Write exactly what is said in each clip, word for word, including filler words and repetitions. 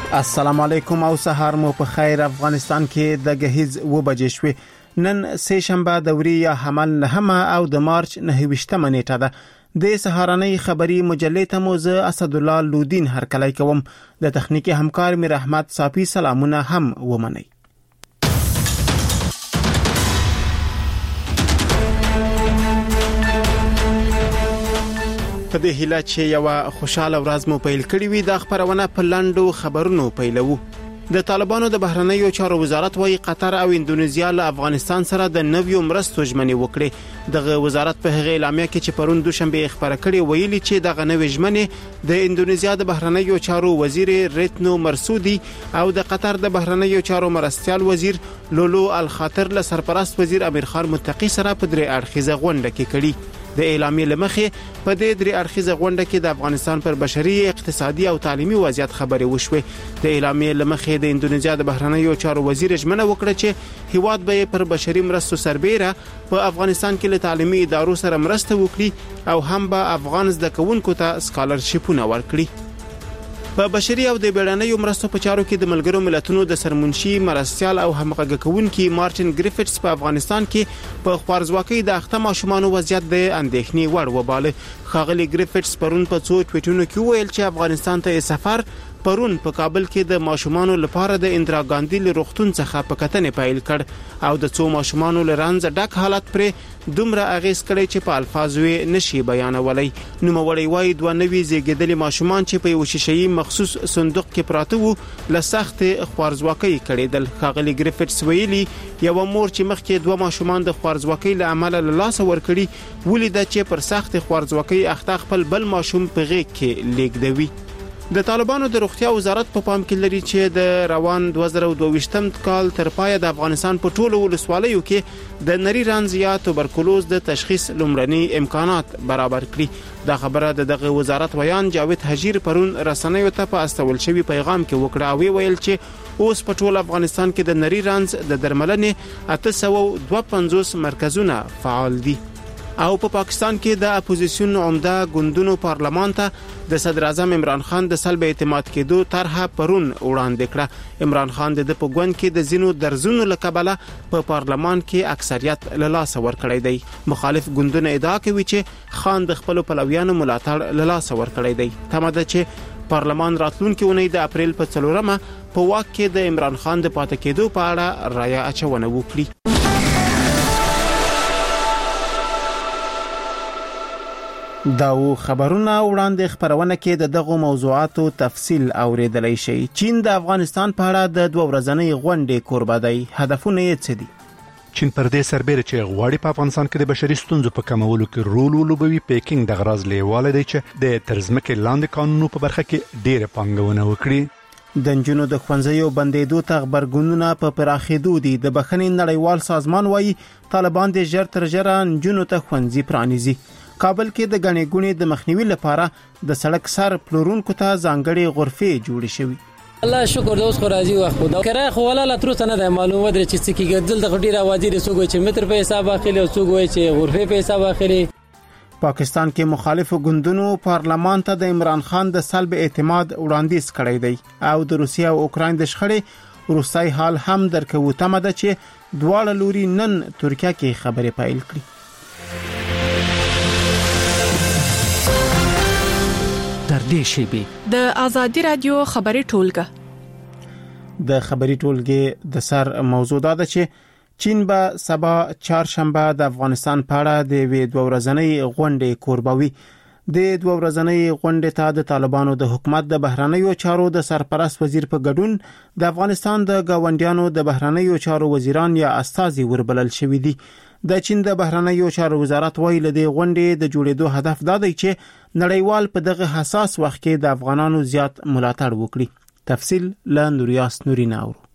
السلام علیکم او سهار مو په خیر. افغانستان کې د غهیز و بجې شوې. نن سه شنبه دوري یا حمل نهمه او د مارچ نهویشتمه نیټه ده. د سهارنۍ خبری مجلې ته موزه اسد الله لودین هرکلی کوم. د تخنیکی همکار میر احمد صافی سلامونه هم ومني. په دې هیله چې یو خوشاله ورځ مو پیل کړی وي د خبرونه په لاندو خبرونو پیلوو. د طالبانو د بهرنیو چارو وزارت وايي قطر او اندونیزیا له افغانستان سره د نویو مرستو ژمنې وکړي. دغه وزارت په هغه اعلامیه کې چې پرون دوشنبه خبره کړې ویلي چې دغه نوې ژمنې د اندونیزیا د بهرنیو چارو وزیر ریتنو مرسودي او د قطر د بهرنیو چارو مرستيال وزیر لولو الخاطر له سرپرست وزیر امیر خان متقی سره په درې اړخیزه غونډه کې کړي. د اعلامیې لمخې په دې درې اړخیزه غونډه کې د افغانستان پر بشري، اقتصادي او تعلیمي وضعیت خبرې وشوې. د اعلامیې لمخې د اندونیزیا د بهرنیو چارو وزیر ژمنه وکړه چې هیواد به پر بشري مرستو سربېره په افغانستان کې له تعلیمي ادارو سره مرسته وکړي او هم به افغان زده کوونکو ته سکالرشیپونه ورکړي. په بشري او د بیړنیو مرستو په چارو کې د ملګرو ملتونو د سرمنشي مرستيال او همغږي کوونکي مارټین ګریفټس په افغانستان کې په خوارزواکۍ د اخته ماشومان وضعیت د اندېښنې وړ وباله. خاغلی ګریفټس پرون په څو ټویټونو کې ویل چې افغانستان ته سفر پرون په کابل کې د ماشومان لپاره د اندرا ګاندی له روغتون څخه په کتنې پیل کړ او د څو ماشومان لرانځ ډک حالت پر دومره اغیز کړی چې په الفاظو نشي بیانولای. نو مولوی وای دوه نوي زیږیدلي ماشومان چې په یو شیشه‌ای مخصوص صندوق کې پراته وو له سخت خوارزواکۍ کړیدل. خاغلی ګریفټس ویلي یو مور چې مخکې دوه ماشومان د خوارزواکۍ له امله له لاس ورکړي ولید چې پر سخت خوارزواکۍ اخته خپل بل ماشوم په غېږ کې لیږدوي. د طالبانو د روغتیا وزارت په پام کې لري چې د روان دوه زره او دوه ویشتم کال تر پایه د افغانستان په ټولو ولسوالیو کې د نری رنځ یا توبرکلوز د تشخیص لومړني امکانات برابر کړي. دا خبره د دغه وزارت ویان جاوید حجیر پرون رسنیو ته په استول شوی پیغام کې وکړه او ویل چې اوس په ټول افغانستان کې د نری رنځ د درملنې اته سوه او دوه پنځوس مرکزونه فعال دي. او په پا پاکستان کې د اپوزیسیون عمده ګوندونو پارلمان ته د صدر اعظم عمران خان د سلب اعتماد کېدو طرحه پرون وړاندې کړه. عمران خان د په ګوند کې د زینو درزونو لکبله په پارلمان کې اکثریت له لاس ورکړی دی. مخالف ګوندونه ادعا کوي چې خان د خپل پلویانو ملاتړ له لاس ورکړی دی. تمه ده چې پارلمان راتلونکي اونۍ د اپریل په څلورمه په واک کې د عمران خان د پاتې کېدو په اړه رایه اچونه وکړي. دا و خبرونه وړاندې خبرونه کې د دغه موضوعاتو تفصیل اوریدلای شي. چین د افغانستان په اړه د دوه ورځنۍ غونډې کوربه دی. هدفونه یې څه دي؟ چین پر دې سربېره چې غواړي په افغانستان کې د بشري ستونزو په کمولو کې رول ولوبوي، پیکینګ د غراض لیواله دی چې د ترزمکې لاندې قانونو په برخه کې ډېره پانګونه وکړي. د نجونو د ښوونځیو بندېدو ته غبرګونونه په پراخېدو دي. د بخښنې نړیوال سازمان وايي طالبان د ژر تر ژره نجونو ته ښوونځي پرانیزي. کابل کې د غنې ګونې د مخنیوي لپاره د سړک سر پلورونکو ته ځانګړي غرفې جوړې شوې. الله شکر دوس خو راځي وخت خدا کرای خو ولا تر څنګه د معلومات لري چې څه کېږي. دلته ډیره واجب سوګوي چې متر په حساب اخلي او سوګوي چې غرفې په حساب اخلي. پاکستان کې مخالفو ګوندونو پارلمان ته د عمران خان د سلب اعتماد وړاندیز کړی دی او د روسیا او اوکراین د شخړې روسي حال هم درکو. تمه ده چې دواړه لوري نن ترکیه کې خبرې پیل کړي. در دې شیبه د ازادي رادیو خبري ټولګه د خبري ټولګه د سر موضوع ده چې چین به سبا چهارشنبه د افغانستان په اړه د وې دوه ورځنۍ غونډې کوربوي. د دوه ورځنۍ غونډې ته د طالبانو د حکومت د بهرنیو چارو د سرپرست وزیر په ګډون د افغانستان د گاونډیانو د بهرنیو چارو وزیران یا استازي وربلل شوې دي. د چین د بهرنیو چارو وزارت وایي له دې غونډې د جوړېدو هدف دا دی چې نړیوال په دغه حساس وخت کې د افغانانو زیات ملاتړ وکړي. تفصیل له نوریاس نوریناورو.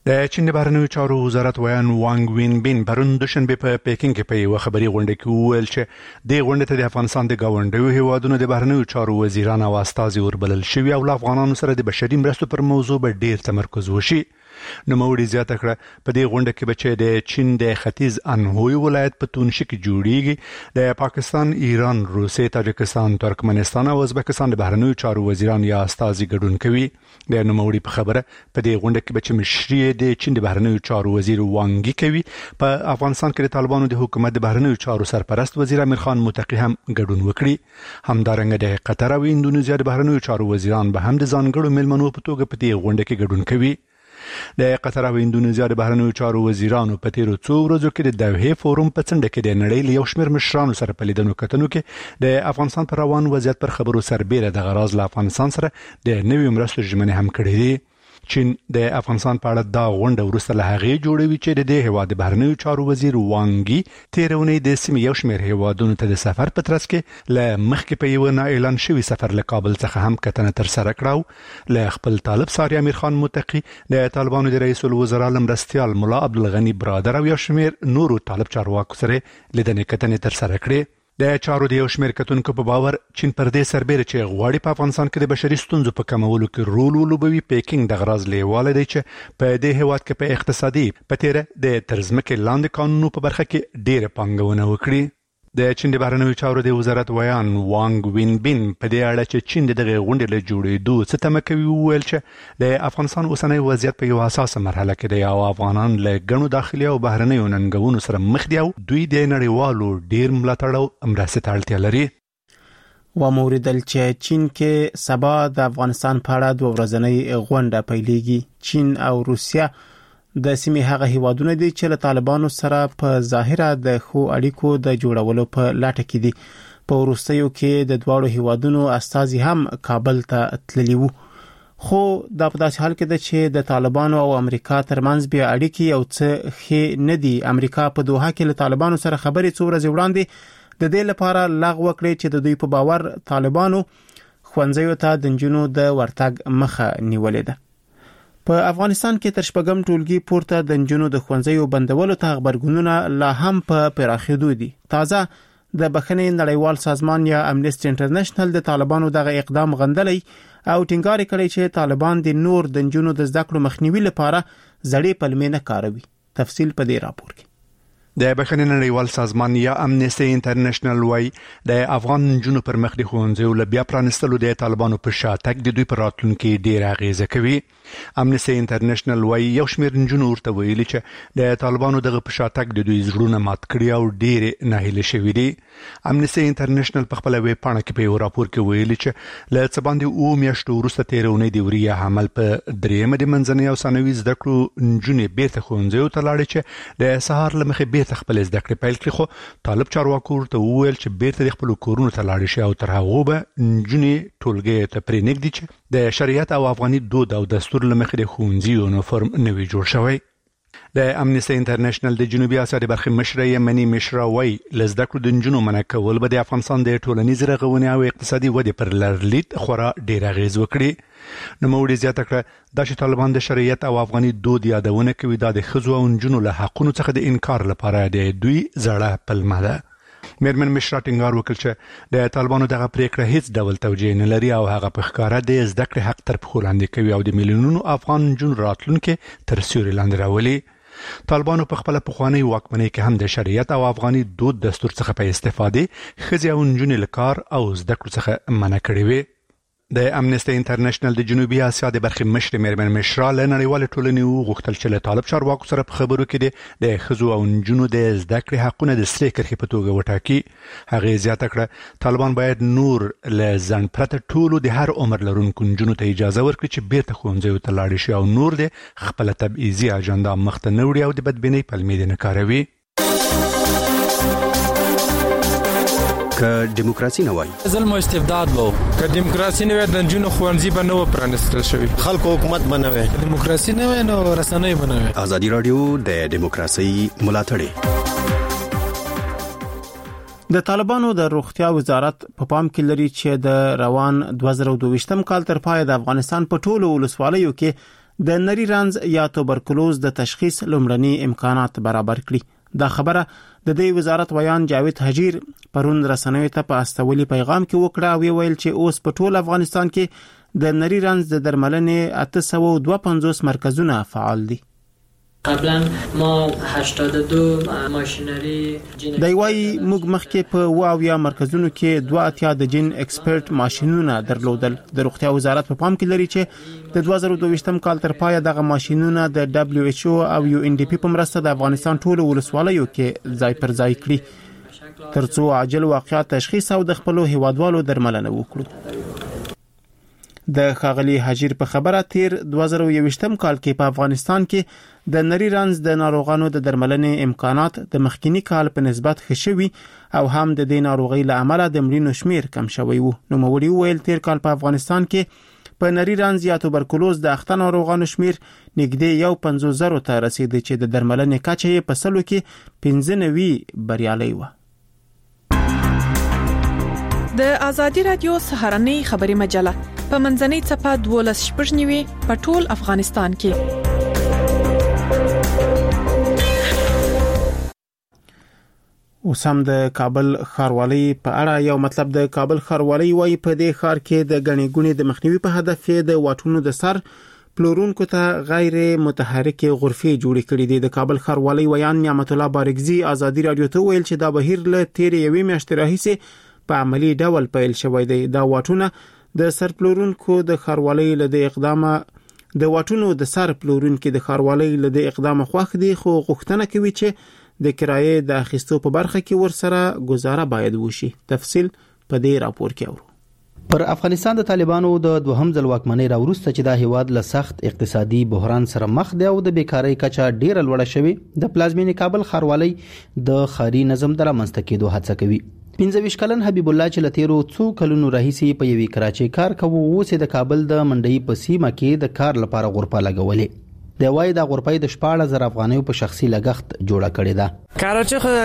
د چین د بهرنیو چارو وزارت ویان وانګ وین بین پرون دوشنبه په پیکینګ کې په یو خبري غونډه کې وویل چې د غونډې ته د افغانستان د گاونډیو هیوادونو د بهرنیو چارو وزیران او استازي وربلل شوی او افغانانو سره د بشري مرستو پر موضوع به ډیر تمرکز وشي. نو موري زیاته کړه په دې غونډه کې بچي د چین د ختیځ انهوی ولایت په تونشي کې جوړیږي د پاکستان، ایران، روسیې، تاجکستان، ترکمنستان او ازبکستان د بهرنیو چارو وزیران یا استازي ګډون کوي. د نو موري په خبره په دې غونډه کې بچي مشري د چین د بهرنیو چارو وزیر وانګ کوي. په افغانستان کې د طالبانو د حکومت د بهرنیو چارو سرپرست وزیر امیر خان متقی هم ګډون وکړي. همدارنګه د قطر او اندونیزیا د بهرنیو چارو وزیران به هم د ځانګړو ملمنو په توګه په دې غونډه کې ګډون کوي. د قطر او اندونیزیا د بهرنیو چارو وزیرانو په تیرو څو ورځو کې د دوحې فورم په څنډه کې د نړۍ له یو شمېر مشرانو سره په لیدنو کتنو کې د افغانستان پر روان وضعیت پر خبرو سربېره د غراض له افغانستان سره د نویو مرستو ژمنې هم کړې دي. چین د افغانستان په اړه دا غونډه وروسته له هغې جوړوي چې د دې هیواد د بهرنیو چارو وزیر وانګي تیر اونۍ د سیمې یو شمېر هیوادونو ته د سفر په ترڅ کې له مخکې په یو نه اعلان شوی سفر له کابل څخه هم کتنه تر سره کړو. له خپل طالب ساری امیر خان متقی د طالبانو د رئیس الوزرا مرستیال مولا عبدالغنی برادر او یو شمېر نورو طالب چارواکو سره لیدنې کتنې تر سره کړې. د چارو د یو شمېر کتونکو په باور چین پر دې سربېره چې غواړي په افغانستان کې د بشري ستونزو په کمولو کې رول ولوبوي پیکینګ د غراض لیواله دی چې په دې هیواد کې په اقتصادي په تیره د ترزمکې لاندې قانونو په برخه کې ډېره پانګونه وکړي. د چین د بهرنیو چارو د وزارت ویان وانګ وین بین په دې اړه چې چین دغه غونډې له جوړېدو څه تمه کوي وویل چې د افغانستان اوسنی وضعیت په یو حساسه مرحله کې دی او افغانان له ګڼو داخلي او بهرنیو ننګونو سره مخ دي او دوی د نړیوالو ډیر ملاتړ او مرستې ته اړتیا لري. و موریدل چې چین کې سبا د افغانستان په اړه دوه ورځنۍ غونډه پیلېږي. چین او روسیا د سیمې هغه هیوادونه دي چې له طالبانو سره په ظاهره د خو اړیکو د جوړولو په لټه کې دي. په وروستیو کې د دواړو هیوادونو استازي هم کابل ته تللي وو. خو دا په داسې حال کې ده چې د طالبانو او امریکا ترمنځ بیا اړیکې یو څه ښې نه دي. امریکا په دوحه کې له طالبانو سره خبرې څو ورځې وړاندې د دې لپاره لغوه کړې چې د دوی په باور طالبانو ښوونځیو ته د نجونو د ورتګ مخه نیولې ده. په افغانستان کې تر شپږم ټولګي پورته د نجونو د ښوونځیو بندولو ته خبرګونونه لا هم په پراخېدو دي. تازه د بخښنې نړیوال سازمان یا امنیسټي انټرنیشنل د طالبانو دغه اقدام غندلی او ټینګار کړی چې طالبان د نور د نجونو د زده کړو مخنیوي لپاره زړې پلمې نه کاروي. تفصیل په دې راپور کې. د بخښنې نړیوال سازمان یا امنیسټي انټرنیشنل وايي د افغان نجونو پر مخ د ښوونځیو له بیا پرانستلو د طالبانو په شاتګ د دوی پر راتلونکي ډیر اغیزه کوي. امنیسټي انټرنیشنل وايي یو شمېر نجونو ورته ویلي چې د طالبانو دغه په شاتګ د دوی زړونه مات کړي او ډیر ناهیله شوي دي. امنیسټي انټرنیشنل په خپل ویب پاڼه کې په یو راپور کې ویلي چې له څه باندې او میاشتو وروسته تیرونې د وریا حمل په درېمه د منځنۍ او ثانوي زده کړو نجونې بیرته ښوونځیو ته لاړې چې د سهار له مخې بیرته خپل زده کړې پیل کړي. خو طالب چارواکو ورته وویل چې بیرته د خپل کورونو ته لاړې شي او تر هغه به نجونې ټولګي ته پرې نږدې چې د شریعت او افغاني دود او دستور له مخې د ښوونځي یونیفورم نوي جوړ شوی. د امنیسټي انټرنیشنل د جنوبي اسیا د برخې مشر یمني مشر وايي لزده کړو د نجونو منع کول به د افغانستان د ټولنیز رغونې او اقتصادي ودې پر لرلید خورا ډیر اغیز وکړي. نو موږ زیاته کړه د طالبان د شریعت او افغاني دود یادونه کوي د ښځو او نجونو له حقونو څخه د انکار لپاره د دوی زړه پلمه ده. میرمن مشرا ټینګار وکړ چې د طالبانو دغه پریکړه هیڅ ډول توجیه نه لري او هغه په ښکاره د زده کړې حق تر پښو لاندې کوي او د میلیونونو افغان نجونو راتلونکي تر سیوري لاندې راولي. طالبانو په خپل پخوانی واکمنۍ کې هم د شریعت او افغاني دود دستور څخه په استفاده ښځې او نجونې له کار او زده کړو څخه منع کړې وي. د امنیسټي انټرنیشنل د جنوبي اسیا د برخې مشر میرمن مشرا له نړیوال ټولنې وغوښتل چې له طالب چارواکو سره په خبرو کې د ښځو او نجونو د زده کړې حقونه د سرې کرښې په توګه وټاکي. هغه زیاته کړه طالبان باید نور له ځان پرته ټولو د هر عمر لرونکو نجونو ته اجازه ورکړي چې بیرته ښوونځیو ته لاړې شي او نور د خپل تبعیضي اجنډا مخته نه وړي او د بدبینۍ پلمې نه کاروي. که دیموکراسي نه وای ظلم او استبداد وو، که دیموکراسي نه وای د جنونو خوانځي به نه پرانستل شوی، خلکو حکومت به نه وای، دیموکراسي نه وای نو رسنۍ به نه وای. ازادي رادیو د دیموکراسي ملاتړ. د طالبانو د روغتیا وزارت په پام کې لري چې د روان دوه زره دوه ویشتم کال تر پای د افغانستان په ټولو ولسوالیو کې د نری رنز یا توبرکلوز د تشخیص لومړني امکانات برابر کړي. دا خبره د دې وزارت ویان جاوید حجیر پرون رسنیو ته په استولي پیغام کې وکړه او ویل چې اوس په ټول افغانستان کې د نری رنز د درملنې اته سوه او دوه پنځوس مرکزونه فعال دي. قبلا ما هشتاد و دو ماشینری جین دی وای موږ مخکې په واو یا مرکزونو کې دوه اتیا د جین ایکسپرت ماشینونه درلودل. د روغتیا وزارت په پام کې لري چې د دوه زره دوه ویشتم کال تر پایه دغه ماشینونه د دبليو ایچ او او یو ان ډي پی په مرسته د افغانستان ټولو ولسوالیو کې ځای پر ځای کړي ترڅو عاجل واقعیت تشخیص او د خپلو هیوادوالو درملنه وکړو. د خاغلی حجیر په خبره تیر دوه زره یوویشتم کال کې په افغانستان کې د نری رنز د ناروغانو د درملنې امکانات د مخکینی کال په نسبت ښه شوي او هم د دې ناروغۍ له امله د مړینو شمیر کم شوی وو. نو موري ویل تیر کال په افغانستان کې په نری رنز یا توبرکلوز د اخته ناروغانو شمیر نږدې یو پنځوس زره ته رسیدي چې د درملنې کچه یې په سلو کې پنځه نوي بریالي و. د ازادي رادیو سهارنۍ خبري مجله په منځنۍ صفه دولس شپږ نیوي په ټول افغانستان کې. اوسم د کابل ښاروالۍ په اړه یو مطلب د کابل ښاروالۍ وايي په دې ښار کې د غني ګونی د مخنیوي په هدف د واټونو د سر پلورونکو ته غیر متحرک غرفې جوړې کړې دي. د کابل ښاروالۍ ویان نعمت الله بارګزي ازادي رادیو ته ویل چې دا بهیر له تیر یوې میاشتې راهیسې په عملی ډول پیل شوی دی. دا واټونه د سر پلورونکو د ښاروالۍ له اقدامه د واټونو د سر پلورونکو د ښاروالۍ له اقدامه خوښ دي خو غوښتنه کوي چې د کرایې د اخیستو په برخه کې ورسره گزاره باید وشي. تفصیل په دې راپور کې اورو. پر افغانستان د طالبانو د دوهم ځل واکمنۍ راوروسته چې د هیواد له سخت اقتصادي بحران سره مخ دی او د بیکاری کچه ډیره لوړه شوې، د پلازمینې کابل ښاروالۍ د ښاري نظم د رامنځته کېدو هڅه کوي. پنځه ویشت کلن حبیب الله چې لتیرو څو کلونو راهیسې په یوې کراچۍ کار کوي، اوس د کابل د منډۍ په سیمه کې د کار لپاره غرفه لګولې. د وای د غرفې د شپاړس زره افغانیو په شخصي لګښت جوړه کړې ده. کراچۍ خو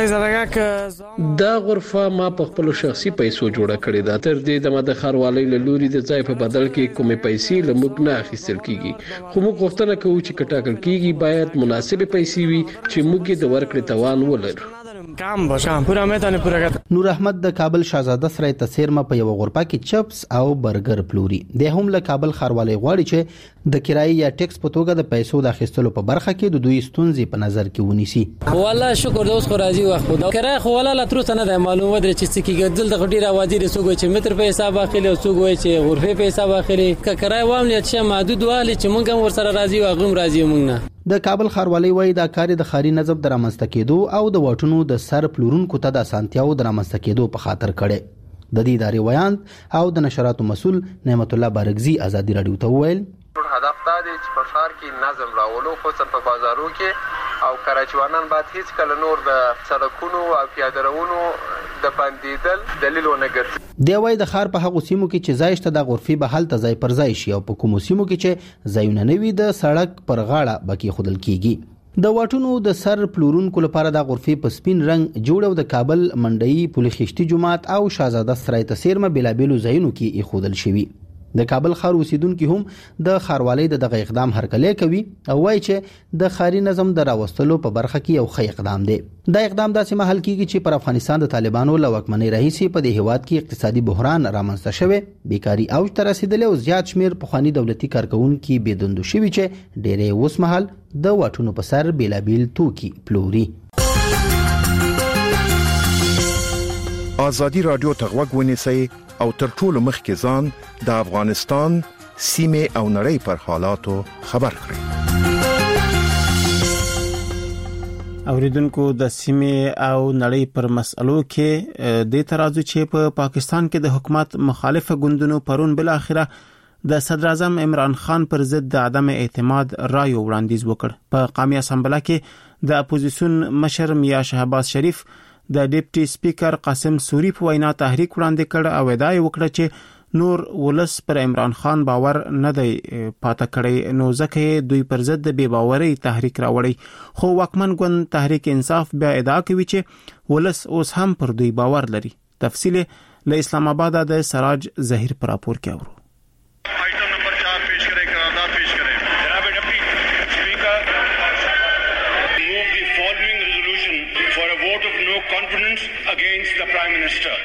زړګه دا غرفه ما په خپل شخصي پیسو جوړه کړې ده. تر دې د مده ښاروالۍ له لوري د ځای په بدل کې کومې پیسې له موږ نه اخیستل کیږي، خو موږ غوښتنه کوو چې کټاکل کیږي باید مناسبه پیسې وي چې موږ د ورکړې توان ولرو. کام باشم پورا میتونه پورا کړ. نور احمد د کابل شاهزاده سره تسیرمه په یو غرفه کې چپس او برګر پلوري. د هم له کابل ښاروالۍ غواړي چې د کرایې یا ټیکس په توګه د پیسو د اخیستلو په برخه کې د دوی ستونزې په نظر کې ونیسي. والله شکر دوس خو راځي وخت خو دا کرایه خو والله لا تر څه نه د معلومه درې چې څه کېږي دلته غډي راوځي د سوګو چې متر په حساب اخلي او سوګو چې غرفه په حساب اخلي ک کرایه وامل چې محدود والی چې مونږ هم ورسره راځي او غوم راځي مونږ نه. د کابل ښاروالۍ وایي دا کار د ښاري نظم د رامنځته کېدو او د واټونو د سر پلورونکو ته د اسانتیاو د رامنځته کېدو په خاطر کړي. د دې ادارې ویان او د نشراتو مسول نعمت الله بارګزي ازادي رادیو ته وویل هدف دا دی چې په ښار کې نظم راولو، خصوصا په بازارو کې، او کراچوانان باید هیڅ کله نور د سړکونو او پیاده روونو د بندیدل دلیل ونه ګرځي. دی وای د ښار په هغو سیمو کې چې ځای شته د غرفې به هلته ځای پر ځای شي او په کومو سیمو کې چې ځایونه نه وي د سړک پر غاړه به کېښودل کېږي. د واټونو د سر پلورونکو لپاره د غرفې په سپین رنګ جوړ او د کابل منډۍ، پل خشتي جومات او شاهزاده سرای تسیرمه بېلابېلو ځایونو کې ایښودل شوي. د کابل ښار اوسیدونکو هم د ښاروالۍ د دغه اقدام هرکلی کوي او وایي چې د ښاري نظم د راوستلو په برخه کې یو ښه اقدام دی. دا اقدام داسې مهال کېږي چې پر افغانستان د طالبانو له واکمنۍ راهیسې په دې هیواد کې اقتصادي بحران رامنځته شوی، بیکاري اوج ته رسېدلې او زیات شمېر پخواني دولتي کارکوونکي بېدندو شوي چې ډېری اوس مهال د واټونو په سر بېلابېل توکي پلوري. ازادي رادیو ته غوږ ونیسئ او تر ټولو مخکې ځان د افغانستان سیمې او نړۍ پر حالاتو خبر کړئ. اوریدونکو د سیمې او نړۍ پر مسلو کې د ترازو چې په پاکستان کې د حکومت مخالفه ګوندونو پرون بل اخره د صدر اعظم عمران خان پر ضد د عدم اعتماد رایو وړاندیز وکړ. په قومي اسمبلی کې د اپوزیسیون مشر میا شهباز شریف د ډیپټي سپیکر قاسم سوری په وینا تحریک وړاندې کړ او ادعا وکړه چې نور ولس پر عمران خان باور نه دی پاته کړی، نو ځکه دوی پر ضد د بې باورۍ تحریک راوړی. خو واکمن ګوند تحریک انصاف بیا ادعا کوي چې ولس اوس هم پر دوی باور لري. تفصیل له اسلام آباد د سراج ظهیر پر راپور کې اورو. confidence against the Prime Minister.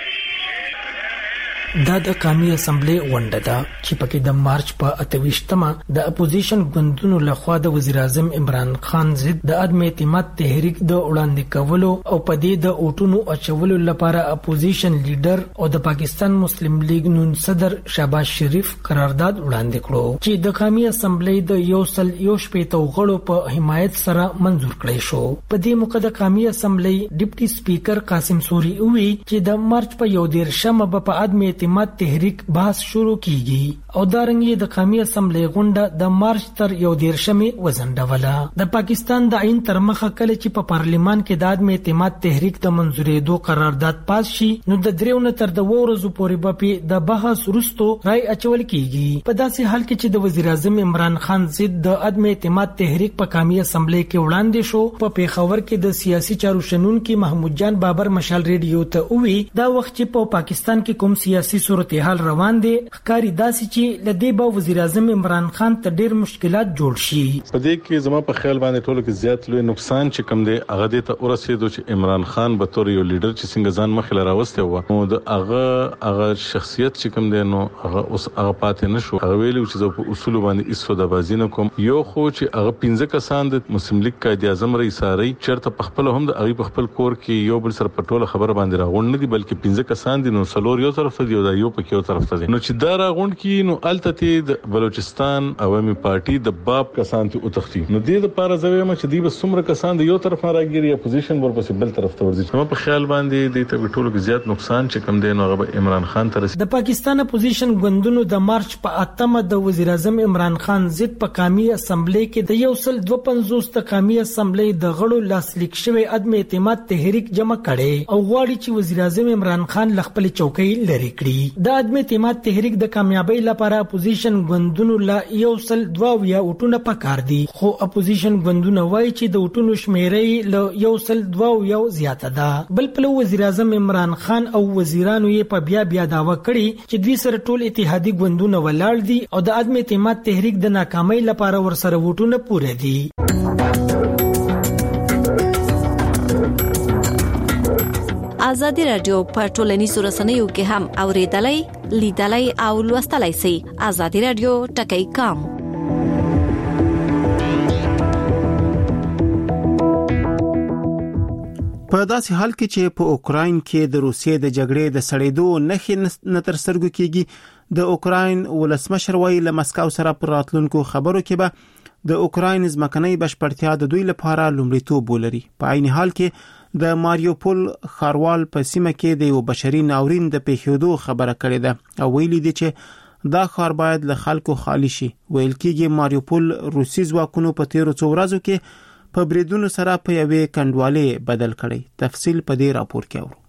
دا د قومي اسمبلی غونډه ده چې پکې د مارچ په اتويشتمه د اپوزیشن ګوندونو لخوا د وزیر اعظم عمران خان ضد د عدم اعتماد تحریک د وړاندې کولو او په دې د اوټونو اچولو لپاره اپوزیشن لیډر او د پاکستان مسلم لیگ نون صدر شهباز شریف قرارداد وړاندې کړو چې د قومي اسمبلی د یو سل یو شپېته غړو په حمایت سره منزور کړی شو. په دې موقع د قومي اسمبلی ډیپټي سپیکر قاسم سوري وی چې د مارچ په یو دیرشمه په عدم اعتماد تحریک بحث شروع کیږي او دا رنګ د قومي اسمبلی غونډه د مارچ تر یو دیرشمه وزنډوله. د پاکستان د عین تر مخه کله چې په پارلیمان کې د عدم اعتماد تحریک د منزورېدو قرارداد پاس شي نو د دریو تر د ورځو پورې به د بحث وروسته رائے اچول کیږي. په داسې حال کې چې د وزیر اعظم عمران خان ضد د عدم اعتماد تحریک په قومي اسمبلی کې وړاندې شو. په پیښور کې د سیاسي چارو شنونکو محمود جان بابر مشال ریډیو ته وی دا وخت چې په پاکستان کې کوم سیاسي صورتحال روان دي ښکاری داسې چې لدی به وزیر اعظم عمران خان ته ډیر مشکلات جوړ شي. په دې کې زما په خیال باندې ټولو کې زیات لوی نقصان چې کم دی هغه د ته ورسېدو چې عمران خان به تور یو لیډر چې څنګه ځان مخې لراوسته و نو د هغه هغه شخصیت چې کم دی نو هغه اوس هغه پاتې نشو. هغه ویلو چې زه په اصول باندې ایسو د بازی نه کوم یو خو چې هغه پنځه کسان د مسلم لیگ قائد اعظم رئیس ساري چرته په خپل هم د هغه په خپل کور کې یو بل سره په ټوله خبره باندې راغون نه دي بلکې پنځه کسان دي نو سلور یو طرف ته دی او یو په یو طرف ته نو چې دا راغونډ کی نو الته د بلوچستان عوامي پارټي د باب کسان ته وتختی نو د دې لپاره زویم چې دی به څومره کسان د یو طرف نه راګيري اپوزیشن ورپسې بل طرف ته ورځي. نو په خیال باندې د ته ټولو کې زیات نقصان چې کم دی نو هغه عمران خان ته رسي. د پاکستان اپوزیشن ګوندونو د مارچ په اتمه د وزیر اعظم عمران خان ضد په قومي اسمبلی کې د یو سل دوه پنځوس د قومي اسمبلی د غړو لاسلیک شوی عدم اعتماد تحریک جمع کړي او غواړي چې وزیر اعظم عمران خان خپل چوکۍ لري کړي. د عدم اعتماد تحریک د کامیابی لپاره اپوزیشن ګوندونو لا یو سل دوه یا وټونه پکار دي خو اپوزیشن ګوندونه وایي چې د وټونو شمیرې له یو سل دوه یا زیاته ده. بل په وزیر اعظم عمران خان او وزیرانو یې په بیا بیا داوا کړي چې دوی سره ټول اتحادی ګوندونه ولاړ دي او د عدم اعتماد تحریک د ناکامۍ لپاره ورسره وټونه پوره دي. ازادي رادیو په ټولنیزو رسنیو کې هم اوریدلای لیدلای او لوستلای شئ. ازادي رادیو ټکی کام په داسې حال کې چې په اوکراین کې د روسیې د جګړې د سړېدو نښې نه تر سترګو کېږي د اوکراین ولسمشر وایي له مسکو سره پر راتلونکو خبرو کې به د اوکراین ځمکنۍ بشپړتیا د دوی لپاره لومړیتوب ولري. په عین حال کې د ماریوپول خاروال په سیمه کې د یو بشري ناورین د پیښېدو خبره کړې ده او ویلي دي چې دا ښار باید له خلکو خالی شي. ویل کېږي ماریوپول روسي ځواکونو په تیرو څو ورځو کې په بریدونو سره په یوې کنډوالې بدل کړي. تفصیل په دې راپور کې اورو.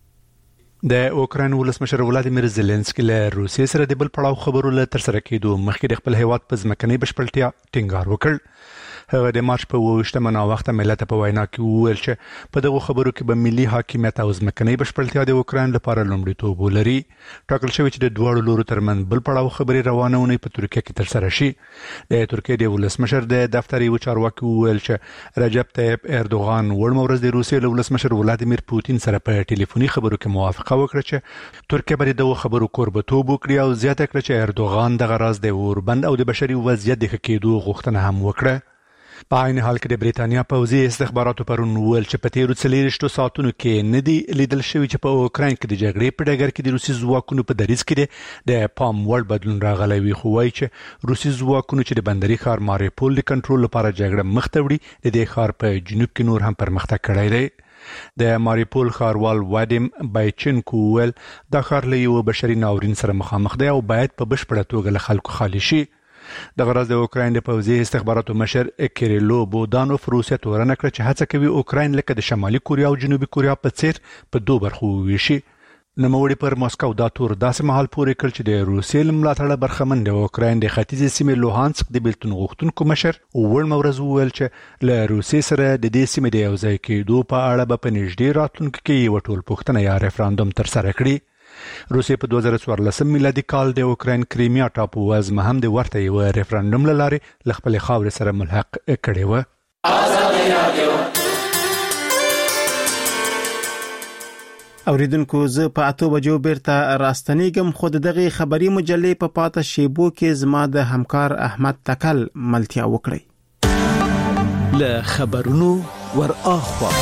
د اوکراین ولسمشر ولادیمیر زيلنسکي له روسیې سره د بل پړاو خبرو له تر سره کېدو مخکې د خپل هیواد په ځمکنۍ بشپړتیا ټینګار وکړ. هغه د مارچ په وشتمه نا وخت ملت په وینا کې وویل چې په دغه خبرو کې به ملي حاکمیت او ځمکنۍ بشپړتیا د اوکراین لپاره لومړیتوب ولري. ټاکل شوی چې د دوه لورو ترمن بل پړاو خبري روانونه په ترکیه کې تر سره شي. د ترکیه د ولسمشر د دفتر یو چارواکي وویل چې رجب طیب اردوغان ورمه ورځ د روسیې له ولسمشر ولادیمیر پوتین سره په ټلیفوني خبرو کې موافقه وکړه چې ترکیه به دغه خبرو کوربتوب وکړي او زیاته کړه چې اردوغان دغه راز د اوربند او د بشري وضعیت د کېدو غوښتنه هم وکړه. په عین حال کې د بریتانیا پوځي استخباراتو پرون ویل چې په تیرو څلېرویشتو ساعتونو کې نه دی لیدل شوی چې په اوکراین کې د جګړې په ډګر کې د روسي ځواکونو په دریځ کې د پام وړ بدلون راغلی وي. خو وایي چې روسي ځواکونو چې د بندري ښار ماریوپول د کنټرول لپاره جګړه مخ ته وړي د دې ښار په جنوب کې نور هم پرمختګ کړی دی. د ماریوپول ښاروال وادیم بایچنکو ویل دا ښار له یو بشري ناورین سره مخامخ دی او باید په بشپړه توګه له خلکو خالي شي. د غرض د اوکراین د پوځي استخباراتو مشر کیریلو بودانوف روسیا تورنه کړ چې هڅه کوي اوکراین لکه د شمالي کوریا او جنوبي کوریا په څیر په دوه برخو وویشي. نوموړي پر ماسکو دا تور داسې مهال پورې کړ چې د روسیې ملاتړ برخمن د اوکراین د ختیځې سیمې لوهانسک د بیلتون غوښتونکو مشر ورمه ورځ وویل چې له روسیې سره د دې سیمې د یوځای کېدو په اړه به په نږدې راتلونکي کې یو ټول پوښتنه یا ریفرندوم ترسره کړي. روسیې په دوه زره څوارلسم میلادي کال د اوکراین کریمیا ټاپو وزمه هم د ورته یو ریفرندوم له لارې له خپلې خاورې سره ملحق کړې وه. اوریدونکو زه په اته بجو بیرته راستنیږم، خو دغه خبری مجلې په پاته شیبو کې زما د همکار احمد تکل ملتیا وکړي. له خبرونو ور اخوا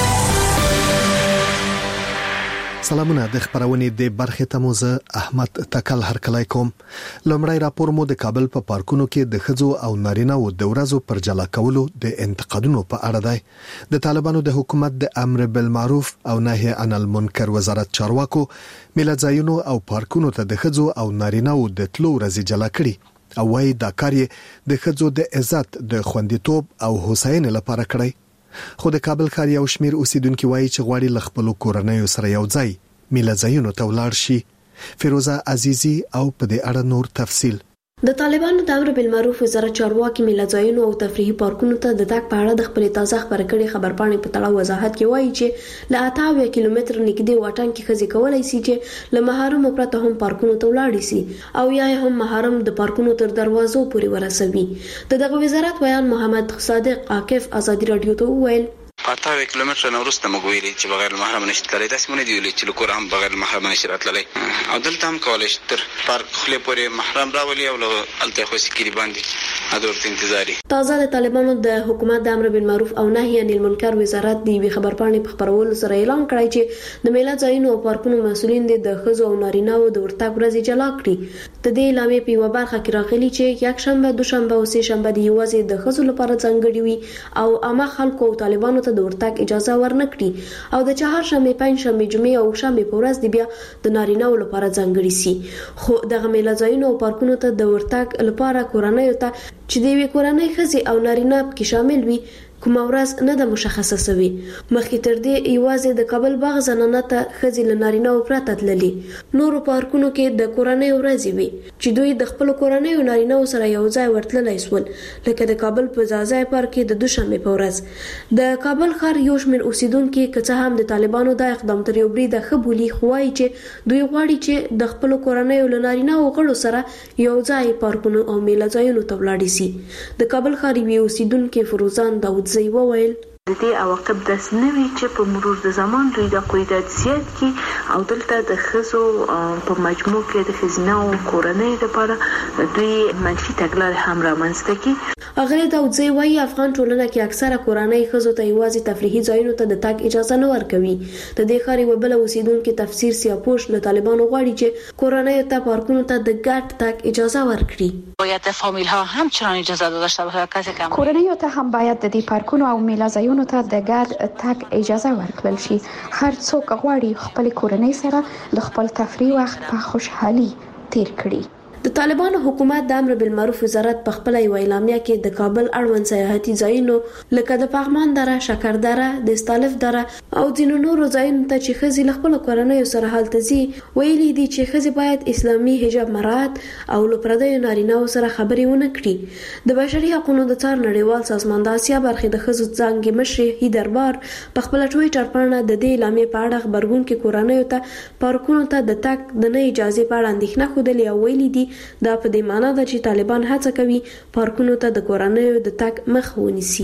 سلامونه د خبرونې د برخه تموزه احمد تکل هرکلای کوم. لمړی راپور مو د کابل په پارکونو کې د خځو او نارینه‌و د ورځو پر جلا کولو د انتقادونو په اړه دی. د طالبانو د حکومت د امر بالمعروف او نهي عن المنکر وزارت چارواکو میلادزایونو او پارکونو ته د خځو او نارینه‌و د تلو ورځې جلا کړي او وايي دا کار یې د خځو د عزت د خوندیتوب او هوساینې لپاره کړی. خو د کابل ښار یو شمیر اوسیدونکو وایي چې غواړي ل خپل کورنۍ سره یو ځای میلادزایونو ته ولاړ شي. فیروزه عزیزی او په دې اړه نور تفصیل. د طالبانو د امر بالمعروف وزارت چارواکي میلادزایونو او تفریحي پارکونو ته د تګ په اړه د خپل تازه خبرې کړي خبرپاڼې په تړاو وضاحت کوي وایي چې له اته کیلومتر نږدې واټن کې خزي کولای شي چې له محرم پرته هم پارکونو ته ولاړ شي او یا هم محرم د پارکونو تر دروازو پورې ورسوي. د دغه وزارت بیان محمد صادق عاکف ازادي رادیو ته وویل اته کیلومتر نه ورسته موږ ویلي چې بغیر محرم نشي تللی، داسې مونږ دی ویلي چې لکور هم بغیر محرم نشي راتللی او دلته هم کولای شي تر پارک خلې پورې محرم راولي او الته خو سکري باندې ادورت انتظاری. تازه د طالبانو د حکومت د امر بالمعروف او نهي عن المنکر وزارت دی وی خبرپاڼې په خبرولو سره اعلان کړی چې د میلادزایونو او پارکونو مسولین د خځو او نارینه‌و د ورتګ ورځې جلا کړي. د دې اعلامیې په یو برخه کې راغلي چې یک شنبه، دوشنبه او سه شنبه د یوازې د خځو لپاره ځانګړي وي او عامه خلکو او طالبانو ته د ورتګ اجازه ورنکړي او د چهارشنبه، پنځشنبه، جمعې او شنبه په ورځ دی بیا د نارینه‌و لپاره ځانګړي سي. خو دغه میلادزایونو او پارکونو ته د ورتګ لپاره کورنۍ ته چې د وی کورنۍ خزي او نارینه کې شامل وي کومه ورځ نه د مشخصه سوي. مخکې تر دې یوازې د کابل باغ زنانه ته خزي له نارینه او پرته تللي. نورو پارکونو کې د کورنۍ ورځې وي چې دوی د خپل کورنۍ او نارینه سره یو ځای ورتللی سول، لکه د کابل په ځای پارک کې د دوشنبه په ورځ. د کابل ښار یو شمېر اوسیدونکو که هم د طالبانو د اقدام تر یو بریده خبولي خوای چې دوی غواړي چې د خپل کورنۍ او نارینه او غړو سره یو ځای پارکونو او میلادزایونو ته ولاړ شي. د کابل ښار یو اوسیدونکو فروزان داود زی وویل د دې عواقب داس نه وی چې په مرور د زمان دوی د قیدات زیات کی او دلته د خزو په مجموع کې د خزینه او کورنۍ لپاره دوی منفي تګلارې هم رامنځته کی. اغه داود زی وایي افغان ټولنه کې اکثره کورنۍ خزو ته یوازې تفریحي ځایونو ته د تګ اجازه نه ورکوي. د دې ښار یو بل اوسیدونکو تفسیر سیاپوش له طالبانو غواړي چې کورنۍ ته پارکونو ته د ګډ تګ اجازه ورکړي. باید فامیل ها هم چنان اجازه داشته باشه کسی کم کورنۍ ته هم باید د دې پارکونو او میلازایونو ته د ګډ تګ اجازه ورکړل شي. هر څوک غواړي خپل کورنۍ سره د خپل تفریح وخت په خوشحالي تیر کړي. د طالبانو حکومت د امر بالمعروف وزارت په خپل یو اعلامیه کې د کابل اړوند سیاحتي ځایونو لکه د پغمان دره، شکر دره، د استالف دره او ځینو نورو ځایونو ته چې خزي له خپل کورنۍ سره هلته ځي ویلي دي چې خزي باید اسلامي حجاب مراعات او له پردیو نارینه‌و سره خبرې ونه کړي. د بشري حقوقو د څار نړیوال سازمان د اسیا برخې د خزو څنګه مشر هی دربار په خپل ټویټر باندې د دې اعلامیې په اړه خبرګون کې کورنۍ ته پارکونو ته د تک د نه اجازه په اړه اندېښنه خوده او ویلي دي دا په دې معنی ده چې طالبان هڅه کوي پارکونو ته د کورنۍ د تک مخ ونیسي.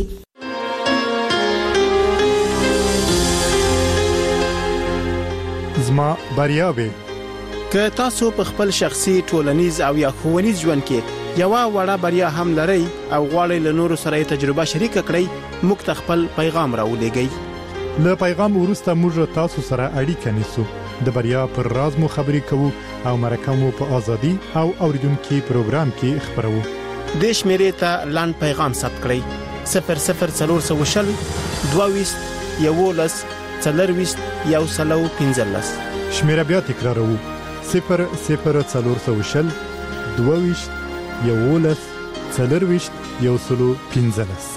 زما بریاوي که تاسو په خپل شخصي، ټولنیز او یا ښوونیز ژوند کې یو وړه بریا هم لرئ او غواړئ له نورو سره تجربه شریک کړئ، موږ ته خپل پیغام راولېږئ. له پیغام وروسته موږ تاسو سره اړیکه نیسو، د بریا پر راز مو خبرې کوو او مرکه مو په ازادي او اوریدونکو پروګرام کې خبرو. د شمیرې ته لاند پیغام ثبت کړئ صفر صفر څلور سوه شل دوه یولس څلرويست یو سلو پنځلس. شمیره بیا تکراروو صفر صفر څلور سوه شل دوه یولس څلرويست یو سلو پنځلس.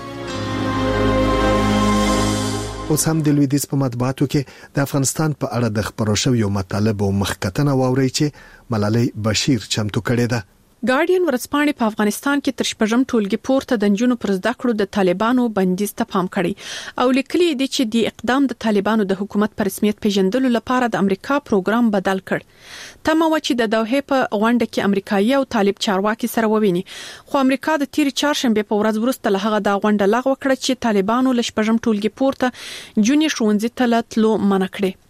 اوس هم د لویدیز په مطبوعاتو کې د افغانستان په اړه د خبرو شویو مطالبه او مخکتنه واوري چې ملالۍ بشیر چمتو کړې ده. ګارډین ورځپاڼې په افغانستان کې تر شپږم ټولګي پورته د نجونو پر زده کړو د طالبانو بندیز ته پام کړی او لیکلي دي چې د اقدام د طالبانو د حکومت پر رسمیت پیژندلو لپاره د امریکا پروګرام بدل کړ. تمه و چې د دوحه په غونډه کې امریکایي او طالب چارواکي سره وویني، خو امریکا د تیر چهارشنبه په ورځ وروسته له هغه د غونډه لغوه کړه چې طالبانو له شپږم ټولګي پورته جونې ښوونځي ته تللو منع کړي.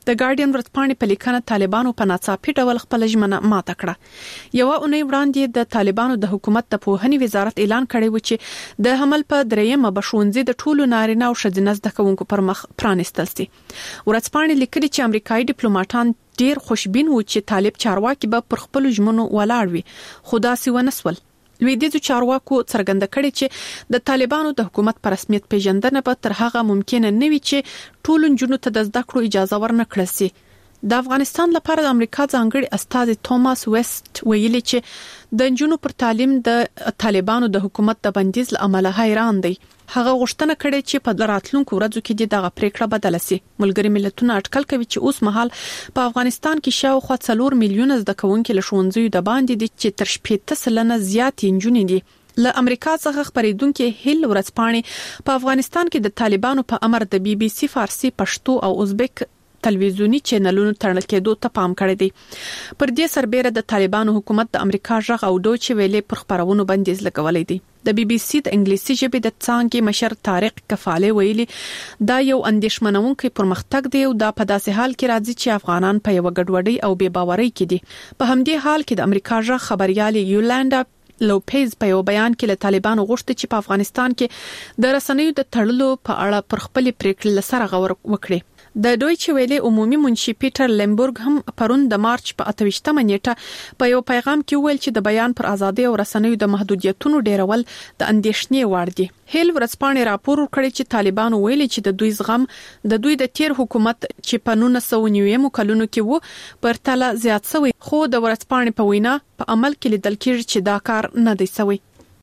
د ګارډین ورځپاڼې په لیکنه طالبانو په ناڅاپي ډول خپل ژمنه ماته کړه. یو اونۍ وړاندې د طالبانو د حکومت د پوهنې وزارت اعلان کړی و چې د حمل په دریمه بشونځي د ټولو نارینه او ښځینه زده کوونکو پر مخ پرانستل سي. ورځپاڼې لیکلي چې امریکایي ډیپلوماټان ډیر خوشبین و چې طالب چارواکي به پر خپل ژمنو ولاړ وي، خو داسې ونه سول. لویدیځو چارواکو څرګنده کړې چې د طالبانو د حکومت پر رسمیت پیژندنه به تر هغه ممکن نه وي چې ټول جنونو ته د زده کړو اجازه ورنکړل شي. د افغانستان لپاره د امریکا ځانګړي استاذ توماس ویسټ ویلي چې د جنونو پر تعلیم د طالبانو د حکومت د بندیز لامل حیران دي. هغه غوښتنه کړې چې په راتلونکو ورځو کې دغه پریکړه بدله شي. ملګری ملتونه اټکل کوي چې اوس مهال په افغانستان کې شاوخوا څلور میلیونه زده کوونکي له ښوونځیو د باندې دي چې تر شپږ سلنه زیات نجونې دي. له امریکا څخه خبرېدونکو هیل ورځپاڼې په افغانستان کې د طالبانو په امر د بي بي سي فارسی، پښتو او ازبک تلویزیونی چینلونو تړل کېدو ته پام کړی دی. پر دې سربېره د طالبانو حکومت د امریکا ژغ او دوچې ویلې پر خبرونو بندیز لګولې دي. د بي بي سي د انګلیسي ژبې د څانګې مشر طارق کفاله ویلي دا یو اندېښمنونکی پرمختګ دی او دا په داسې حال کې راځي چې افغانان په یو ګډوډۍ او بې باورۍ کې دي. په همدې حال کې د امریکا ژغ خبريالي یولاندا لوپیز په یو بیان کې له طالبانو غوښتي چې په افغانستان کې د رسنیو د تړلو په اړه پر خپل پریکړې سره غور وکړي. د دویچې ویلې عمومي منشي پیټر لیمبورګ هم پرون د مارچ په اتویشتمه نیټه په یو پیغام کې ویل چې د بیان پر ازادي او رسنیو د محدودیتونو ډیرول د اندېښنې وړ دي. هیل ورځپاڼې راپور ورکړی چې طالبانو ویلي چې د دوی زغم د دوی د تیر حکومت چې په نولس سوه نوي کلونو کې وو پر تله زیات شوی، خو د ورځپاڼې په وینا په عمل کې لیدل کېږي چې دا کار نه دی شوی.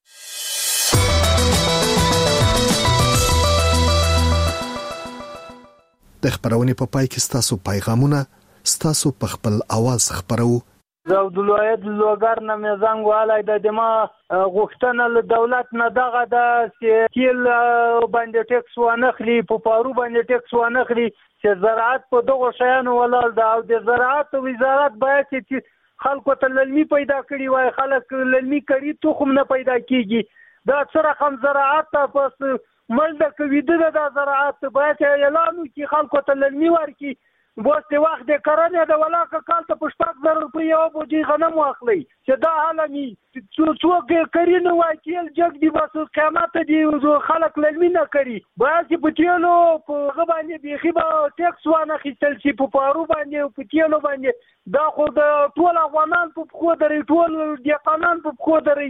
د خبرونې په پای کې ستاسو پیغامونه ستاسو په خپل आवाज خبرو. زه عبدالواحد لوګر نه مزنګ والای د دما غوښتنه له دولت نه دغه د سیل باندې ټیکس ونخلي، په پارو باندې ټیکس ونخلي، چې زراعت په دغه شیانو ولال دا او د زراعت وزارت باید چې خلکو ته للمي پیدا کړي وای، خلک للمي کړي تخم نه پیدا کیږي. دا سره خم زراعت پس ملده کوي د زراعت باید اعلان وکړي، خلکو ته للمي ورکړي. بوست وخت د کرنې د ولاکه کال ته په شپږ زره روپۍ یو بوجي غنم واخلي چې دا حالمي څوک کرینه وای کېل جګ دی بس قیامت دی خلک للمي نه کوي. باید چې په تیلو په غبانې بيخي به ټیکس وانه خېستل شي، په پارو باندې په تیلو باندې دا خو د ټول افغانان په خو دري ټول دهقانان په خو دري.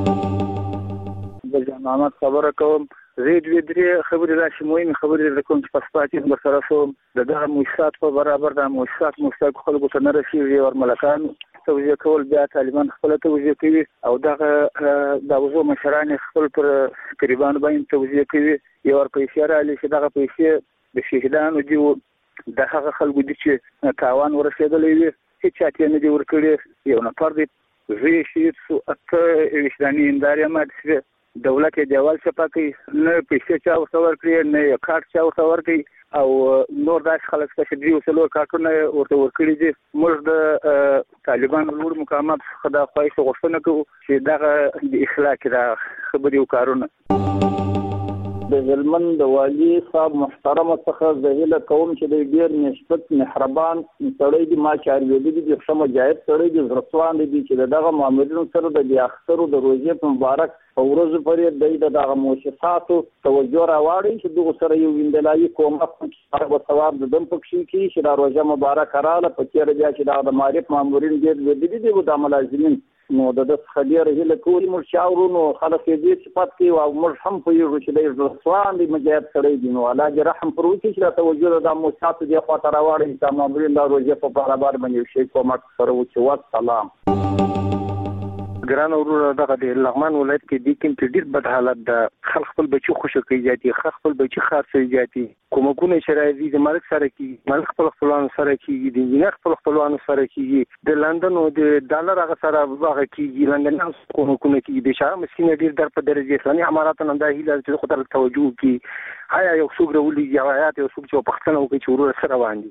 د جنانات خبره کوم زید ودري خبري راشي مهم خبري د کوم پاسپورت د سره سو دغه مؤسسات په برابر د مؤسسات مستق خلکو ته نه رسیږي او ملکان توجیه کول بیا طالبان خپل توجیه کوي او دغه د وزو مشران خپل پر قریبان باندې توجیه کوي. یو ور پیسې را لې چې دغه پیسې د شهیدانو دی د هغه خلکو دي چې تاوان ورسېدلې وي هیڅ چاته نه دی ورکړي. یو نفر دی زی شهید سو اته وشتاني انداریا ماده دولت دیوال صفا کوي، نه پیسې چا ورته ورکړي نه کارت چا ورته ورکړي او نور داس خلک چې دی وسلو کارتونه ورته ورکړي دي. موږ د طالبان لوړ مقامات خدا خواهش غوښتنه کوو چې دغه د اخلاق را خبري وکارونه د ظلمن د والی صاحب محترم څخه زهیله کوم چې د ډیر نسبت محربان سړی دی، ما چارې دی د شمه جایز سړی دی، زرسوان دی چې دغه مامورینو سره د اخترو د روزې په مبارک او ورځ پرې د دغه مؤسساتو توجه راوړي چې دغه سره یو ویندلای کومه په ثواب د دم پکې کې چې د روزه مبارک رااله په تیر بیا چې د معرف مامورین دې د دې د ملازمین نو د خبرې هله کولی مر شاورونو خلک دې صفات کې او مر هم په یو چې د رسوان دی مجاهد سره دی نو الله دې رحم پرو کې چې توجه د مؤسسات دې خاطر راوړي چې مامورین د روزه په برابر باندې شي کومک سره و چې والسلام. ګران ورور دغه د لغمان ولایت کې د کوم چې ډیر بد حالت د خلک خپل بچو خوشو کوي جاتي خپل بچي خاصه جاتي کومګونه شرایطي د مالک سره کې مالک خپل خپلوان سره کې د انجینر خپل خپلوان سره کې د لندن او د ډالر هغه سره هغه کې لندن کومګونه کې د شاه مسکین ډیر در په درجه اسلامي امارات نه د هیله چې خطر توجه کې آیا یو څوک ورولي جوایات یو څوک چې پښتنه او کې ورور سره باندې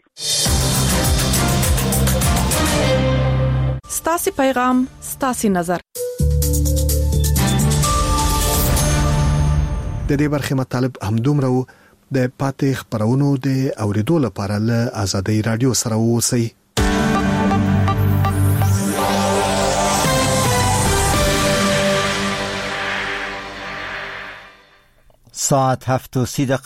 ستاسي پیغام ستاسي نظر. د دې برخه مطالب همدومره د پاتې خبرونو د اوریدو لپاره له آزادۍ رادیو سره اوسئ. ساعت هفت و سی